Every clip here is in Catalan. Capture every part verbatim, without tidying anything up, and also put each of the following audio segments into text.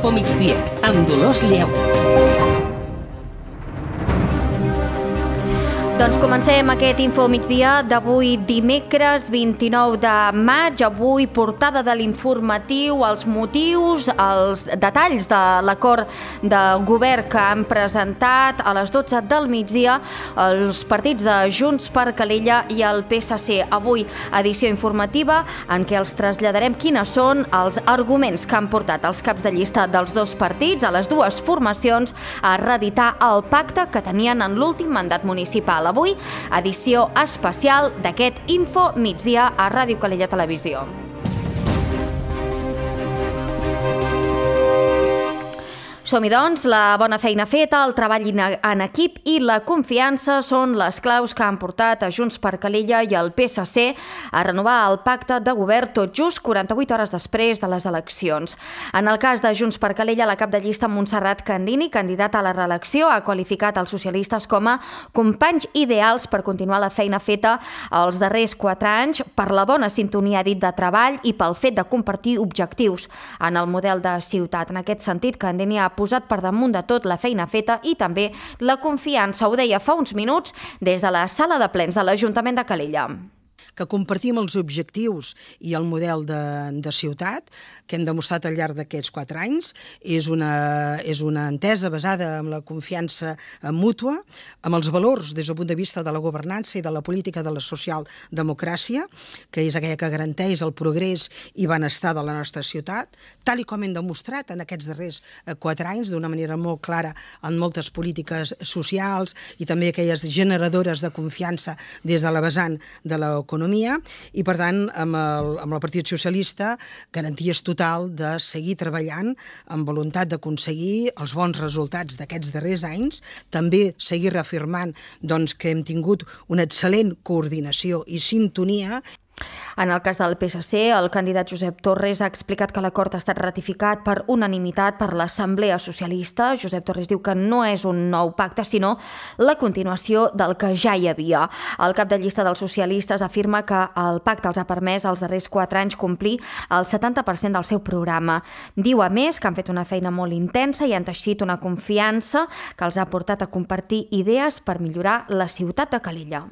Infomigdia, amb Dolors Lleu. Doncs comencem aquest Infomigdia d'avui dimecres vint-i-nou de maig. Avui portada de l'informatiu, els motius, els detalls de l'acord de govern que han presentat a les dotze del migdia els partits de Junts per Calella i el P S C. Avui edició informativa en què els traslladarem quines són els arguments que han portat els caps de llista dels dos partits, a les dues formacions, a reeditar el pacte que tenien en l'últim mandat municipal. Avui, edició especial d'aquest Info Migdia a Ràdio Calella Televisió. Som-hi, doncs, la bona feina feta, el treball en equip i la confiança són les claus que han portat a Junts per Calella i el P S C a renovar el pacte de govern tot just quaranta-vuit hores després de les eleccions. En el cas de Junts per Calella, la cap de llista Montserrat Candini, candidata a la reelecció, ha qualificat els socialistes com a companys ideals per continuar la feina feta els darrers quatre anys, per la bona sintonia, dit, de treball i pel fet de compartir objectius en el model de ciutat. En aquest sentit, Candini ha posat per damunt de tot la feina feta i també la confiança. Ho deia fa uns minuts des de la sala de plens de l'Ajuntament de Calella. Que compartim els objectius i el model de, de ciutat que hem demostrat al llarg d'aquests quatre anys. És una, és una entesa basada en la confiança mútua, amb els valors des del punt de vista de la governança i de la política de la socialdemocràcia, que és aquella que garanteix el progrés i benestar de la nostra ciutat, tal i com hem demostrat en aquests darrers quatre anys d'una manera molt clara en moltes polítiques socials i també aquelles generadores de confiança des de la vessant de l'economia. I, per tant, amb el, amb el Partit Socialista, garanties total de seguir treballant amb voluntat d'aconseguir els bons resultats d'aquests darrers anys, també seguir reafirmant doncs, que hem tingut una excel·lent coordinació i sintonia. En el cas del P S C, el candidat Josep Torres ha explicat que l'acord ha estat ratificat per unanimitat per l'Assemblea Socialista. Josep Torres diu que no és un nou pacte, sinó la continuació del que ja hi havia. El cap de llista dels socialistes afirma que el pacte els ha permès els darrers quatre anys complir el setanta per cent del seu programa. Diu, a més, que han fet una feina molt intensa i han teixit una confiança que els ha portat a compartir idees per millorar la ciutat de Calella.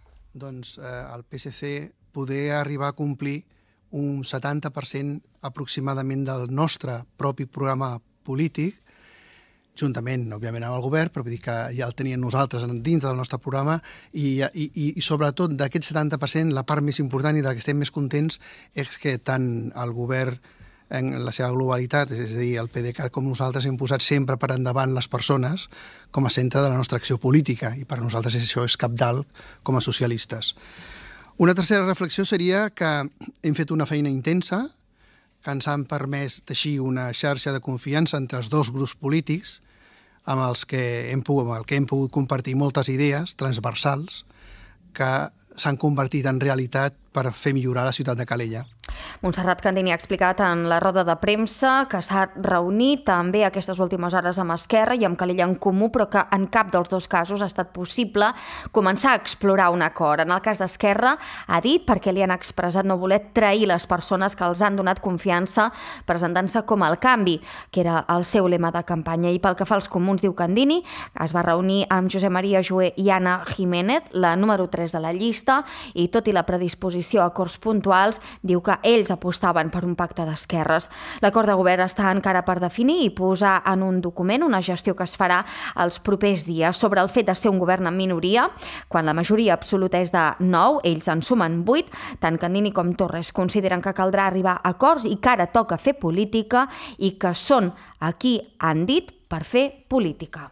Doncs eh, el P S C poder arribar a complir un setanta per cent aproximadament del nostre propi programa polític, juntament, òbviament, amb el govern, però vull dir que ja el tenien nosaltres dins del nostre programa i, i, i sobretot d'aquest setanta per cent la part més important i de la que estem més contents és que tant el govern en la seva globalitat, és a dir, el P D C A com nosaltres hem posat sempre per endavant les persones com a centre de la nostra acció política i per a nosaltres això és cabdal com a socialistes. Una tercera reflexió seria que hem fet una feina intensa, que ens han permès teixir una xarxa de confiança entre els dos grups polítics amb els que hem pogut, amb el que hem pogut compartir moltes idees transversals que s'han convertit en realitat per fer millorar la ciutat de Calella. Montserrat Candini ha explicat en la roda de premsa que s'ha reunit també aquestes últimes hores amb Esquerra i amb Calella en Comú, però que en cap dels dos casos ha estat possible començar a explorar un acord. En el cas d'Esquerra, ha dit, perquè li han expressat no voler trair les persones que els han donat confiança presentant-se com el canvi, que era el seu lema de campanya. I pel que fa als comuns, diu Candini, es va reunir amb Josep Maria Joé i Anna Jiménez, la número tres de la llista, i tot i la predisposició a acords puntuals, diu que ells apostaven per un pacte d'esquerres. L'acord de govern està encara per definir i posar en un document una gestió que es farà els propers dies. Sobre el fet de ser un govern en minoria, quan la majoria absoluta és de nou, ells en sumen vuit, tant Candini com Torres consideren que caldrà arribar a acords i que ara toca fer política i que són, aquí han dit, per fer política.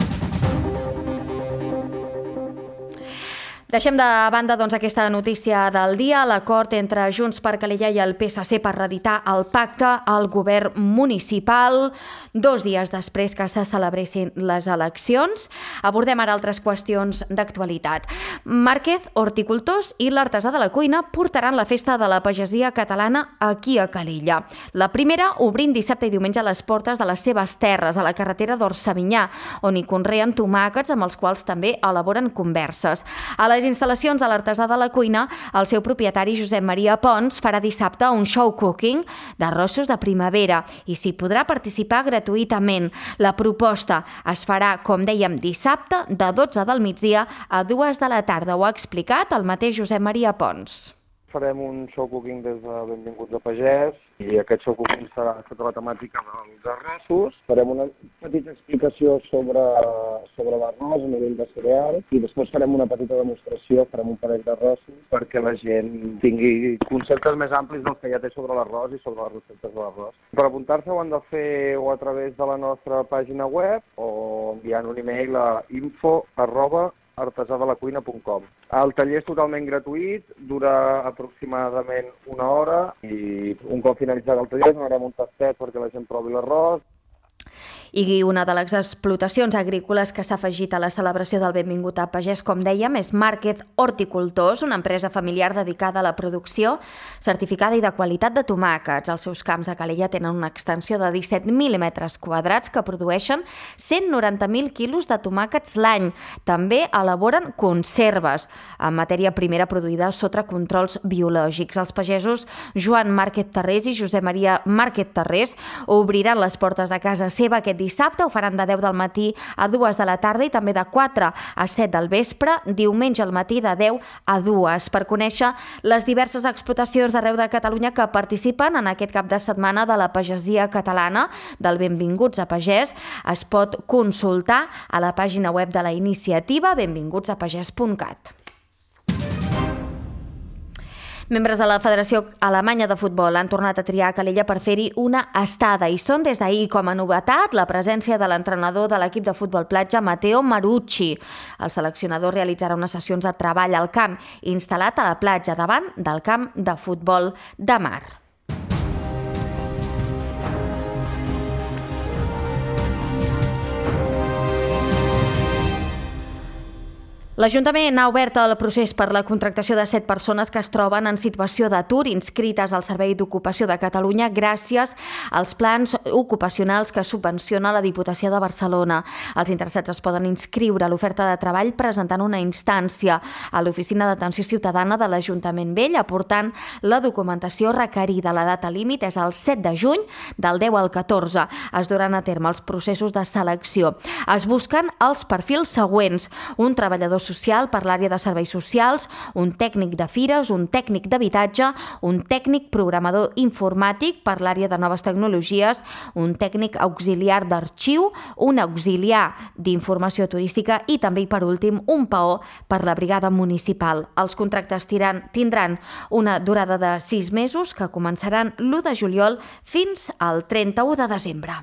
Deixem de banda doncs, aquesta notícia del dia, l'acord entre Junts per Calella i el P S C per reeditar el pacte al govern municipal, dos dies després que se celebressin les eleccions. Abordem ara altres qüestions d'actualitat. Márquez, horticultors i l'artesà de la cuina portaran la festa de la pagesia catalana aquí a Calella. La primera obrint dissabte i diumenge a les portes de les seves terres, a la carretera d'Orsavinyà, on hi conreen tomàquets amb els quals també elaboren converses. A la les instal·lacions de l'Artesà de la Cuina, el seu propietari Josep Maria Pons farà dissabte un show cooking d'arrossos de primavera i s'hi podrà participar gratuïtament. La proposta es farà, com dèiem, dissabte de dotze del migdia a dues de la tarda. Ho ha explicat el mateix Josep Maria Pons. Farem un show cooking des de Benvinguts a Pagès i aquest show cooking serà sota la temàtica dels arrossos. Farem una petita explicació sobre, sobre l'arròs a nivell de cereal i després farem una petita demostració, farem un parell d'arrossos perquè la gent tingui conceptes més amplis dels que ja té sobre l'arròs i sobre les receptes de l'arròs. Per apuntar-se ho han de fer o a través de la nostra pàgina web o enviant un e-mail a info arroba artesà de la cuina punt com. El taller és totalment gratuït, dura aproximadament una hora i un cop finalitzat el taller donarem un tastet perquè la gent provi l'arròs. I una de les explotacions agrícoles que s'ha afegit a la celebració del Benvingut a Pagès, com dèiem, és Market Horticultors, una empresa familiar dedicada a la producció certificada i de qualitat de tomàquets. Els seus camps a Calella tenen una extensió de disset mil metres quadrats que produeixen cent noranta mil quilos de tomàquets l'any. També elaboren conserves en matèria primera produïda sota controls biològics. Els pagesos Joan Márquez Tarrés i Josep Maria Márquez Tarrés obriran les portes de casa seva aquest dissabte, ho faran de deu del matí a dues de la tarda i també de quatre a set del vespre, diumenge al matí de deu a dues. Per conèixer les diverses explotacions d'arreu de Catalunya que participen en aquest cap de setmana de la pagesia catalana del Benvinguts a Pagès, es pot consultar a la pàgina web de la iniciativa benvinguts a pagès punt cat. Membres de la Federació Alemanya de Futbol han tornat a triar Calella per fer-hi una estada i són des d'ahir com a novetat la presència de l'entrenador de l'equip de futbol platja Matteo Marucci. El seleccionador realitzarà unes sessions de treball al camp instal·lat a la platja davant del camp de futbol de mar. L'Ajuntament ha obert el procés per la contractació de set persones que es troben en situació d'atur inscrites al Servei d'Ocupació de Catalunya gràcies als plans ocupacionals que subvenciona la Diputació de Barcelona. Els interessats es poden inscriure a l'oferta de treball presentant una instància a l'Oficina d'Atenció Ciutadana de l'Ajuntament Vell, aportant la documentació requerida. La data límit és el set de juny, del deu al catorze. Es duran a terme els processos de selecció. Es busquen els perfils següents: un treballador social per l'àrea de serveis socials, un tècnic de fires, un tècnic d'habitatge, un tècnic programador informàtic per l'àrea de noves tecnologies, un tècnic auxiliar d'arxiu, un auxiliar d'informació turística i també, per últim, un peó per la brigada municipal. Els contractes tiran, tindran una durada de sis mesos que començaran l'u de juliol fins al trenta-u de desembre.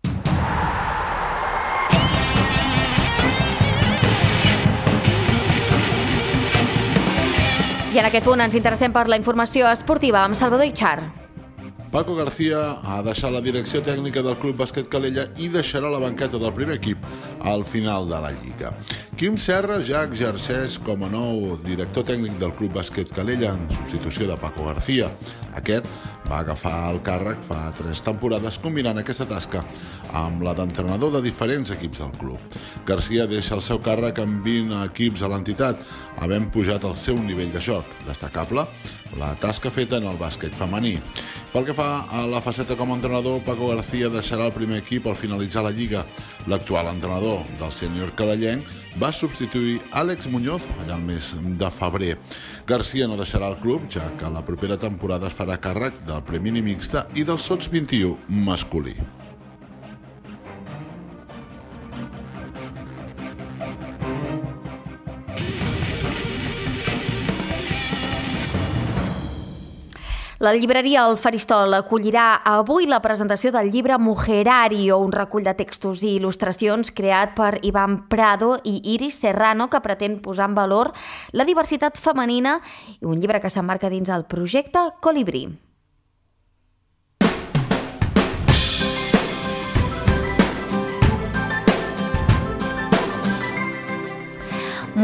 I en aquest punt ens interessem per la informació esportiva amb Salvador Itxar. Paco García ha deixat la direcció tècnica del Club Bàsquet Calella i deixarà la banqueta del primer equip al final de la Lliga. Quim Serra ja exerceix com a nou director tècnic del Club Bàsquet Calella en substitució de Paco García. Aquest va agafar el càrrec fa tres temporades combinant aquesta tasca amb la d'entrenador de diferents equips del club. García deixa el seu càrrec amb vint equips a l'entitat, havent pujat el seu nivell de joc. Destacable la tasca feta en el bàsquet femení. Pel que fa a la faceta com a entrenador, Paco García deixarà el primer equip al finalitzar la Lliga. L'actual entrenador del sènior calellenc va substituir Àlex Muñoz allà al mes de febrer. García no deixarà el club, ja que la propera temporada es farà càrrec del premini mixta i del sots vint i u masculí. La llibreria El Faristol acollirà avui la presentació del llibre Mujerario, un recull de textos i il·lustracions creat per Iván Prado i Iris Serrano, que pretén posar en valor la diversitat femenina, i un llibre que s'emmarca dins el projecte Colibrí.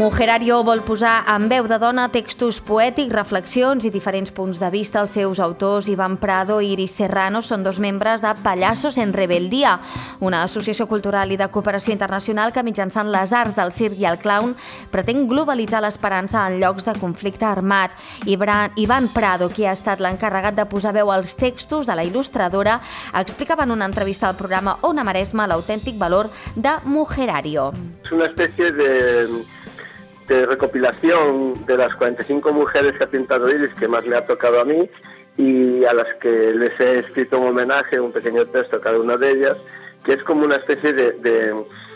Mujerario vol posar en veu de dona textos poètics, reflexions i diferents punts de vista. Els seus autors, Iván Prado i Iris Serrano, són dos membres de Pallasos en Rebeldía, una associació cultural i de cooperació internacional que mitjançant les arts del circ i el clown pretén globalitzar l'esperança en llocs de conflicte armat. Iván Prado, qui ha estat l'encarregat de posar veu als textos de la il·lustradora, explicava en una entrevista al programa Ona Maresma l'autèntic valor de Mujerario. Es una especie de... de recopilación de las cuarenta y cinco mujeres que ha pintado Iris, que más le ha tocado a mí, y a las que les he escrito un homenaje, un pequeño texto a cada una de ellas, que es como una especie de, de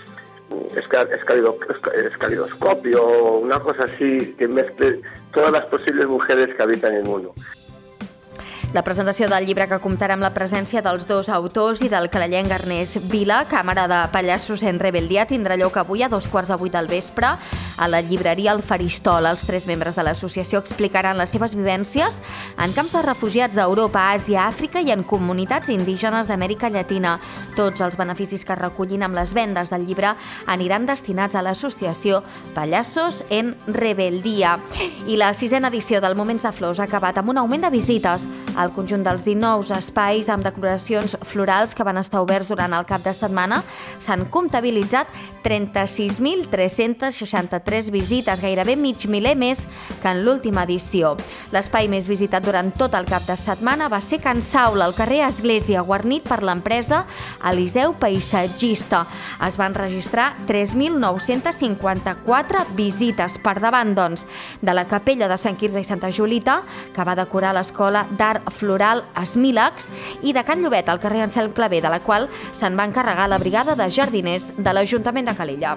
escalidoscopio, una cosa así que mezcle todas las posibles mujeres que habitan en uno. La presentació del llibre, que comptarà amb la presència dels dos autors i del calellenc Ernest Vila, Càmera de Pallasos en Rebeldía, tindrà lloc avui a dos quarts de vuit del vespre a la llibreria El Faristol. Els tres membres de l'associació explicaran les seves vivències en camps de refugiats d'Europa, Àsia, Àfrica i en comunitats indígenes d'Amèrica Llatina. Tots els beneficis que recullin amb les vendes del llibre aniran destinats a l'associació Pallasos en Rebeldía. I la sisena edició del Moments de Flors ha acabat amb un augment de visites. Al conjunt dels dinou espais amb decoracions florals que van estar oberts durant el cap de setmana s'han comptabilitzat trenta-sis mil tres-cents seixanta-tres visites, gairebé mig miler més que en l'última edició. L'espai més visitat durant tot el cap de setmana va ser Can Saula, al carrer Església, guarnit per l'empresa Eliseu Paisatgista. Es van registrar tres mil nou-cents cinquanta-quatre visites, per davant, doncs, de la capella de Sant Quirze i Santa Julita, que va decorar l'Escola d'Art Floral Esmílax, i de Can Llobet, al carrer Anselm Clavé, de la qual se'n va encarregar la brigada de jardiners de l'Ajuntament de Calella.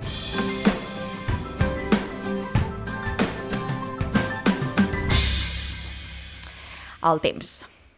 El temps.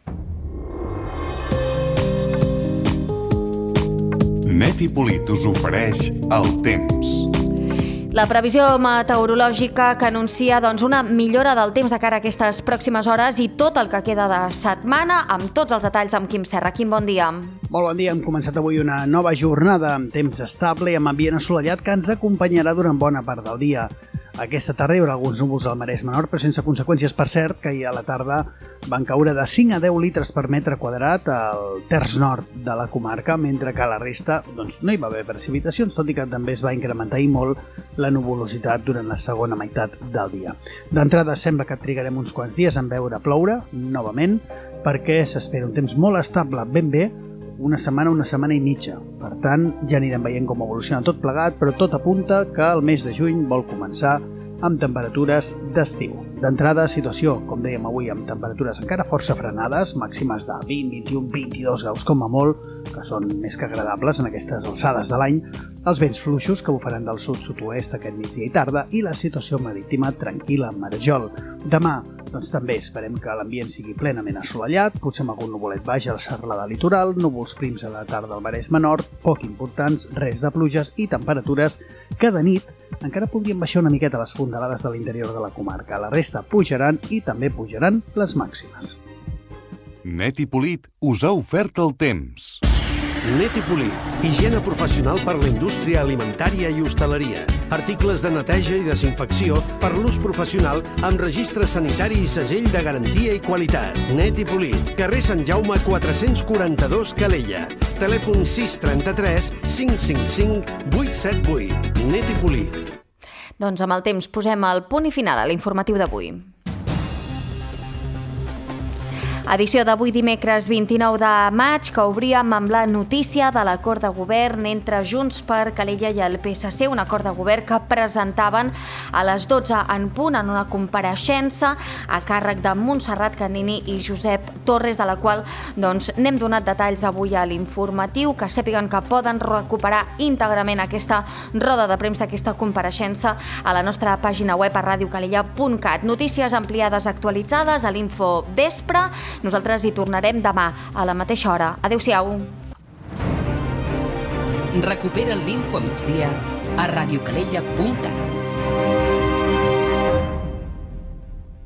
Net i Polit us ofereix el temps. La previsió meteorològica que anuncia doncs, una millora del temps de cara a aquestes pròximes hores i tot el que queda de setmana, amb tots els detalls amb Quim Serra. Quim, bon dia. Molt bon dia. Hem començat avui una nova jornada amb temps estable i amb ambient assolellat que ens acompanyarà durant bona part del dia. Aquesta tarda hi haurà alguns núvols al Maresme Nord, però sense conseqüències. Per cert, que ahir a la tarda van caure de cinc a deu litres per metre quadrat al terç nord de la comarca, mentre que a la resta doncs, no hi va haver precipitacions, tot i que també es va incrementar i molt la nuvolositat durant la segona meitat del dia. D'entrada, sembla que trigarem uns quants dies en veure ploure, novament, perquè s'espera un temps molt estable, ben bé, una setmana, una setmana i mitja. Per tant, ja anirem veient com evoluciona tot plegat, però tot apunta que el mes de juny vol començar amb temperatures d'estiu. D'entrada, situació, com dèiem avui, amb temperatures encara força frenades, màximes de vint, vint-i-un, vint-i-dos graus com a molt, que són més que agradables en aquestes alçades de l'any, els vents fluixos que bufaran del sud-sud-oest aquest migdia i tarda i la situació marítima tranquil·la amb marejol. Demà, doncs també esperem que l'ambient sigui plenament assolellat, potser amb algun nuvolet baix a la serralada litoral, núvols prims a la tarda al Maresme Nord, poc importants, res de pluges i temperatures que de nit encara podrien baixar una miqueta les fondalades de l'interior de la comarca. La resta pujaran i també pujaran les màximes. Net i Polit us ha ofert el temps. Net i Polit, higiene professional per la indústria alimentària i hostaleria. Articles de neteja i desinfecció per l'ús professional amb registre sanitari i segell de garantia i qualitat. Net i Polit, carrer Sant Jaume quatre-cents quaranta-dos, Calella. Telèfon sis trenta-tres cinc cinc cinc vuit set vuit. Net i Polit. Doncs amb el temps posem el punt i final a l'informatiu d'avui. Edició d'avui dimecres vint-i-nou de maig, que obríem amb la notícia de l'acord de govern entre Junts per Calella i el P S C, un acord de govern que presentaven a les dotze en punt en una compareixença a càrrec de Montserrat Candini i Josep Torres, de la qual doncs, n'hem donat detalls avui a l'informatiu, que sàpiguen que poden recuperar íntegrament aquesta roda de premsa, aquesta compareixença a la nostra pàgina web a radio calella punt cat. Notícies ampliades actualitzades a l'Info Vespre. Nosaltres hi tornarem demà a la mateixa hora. Adéu-siau. Recupera l'Info Migdia a radio calella punt cat.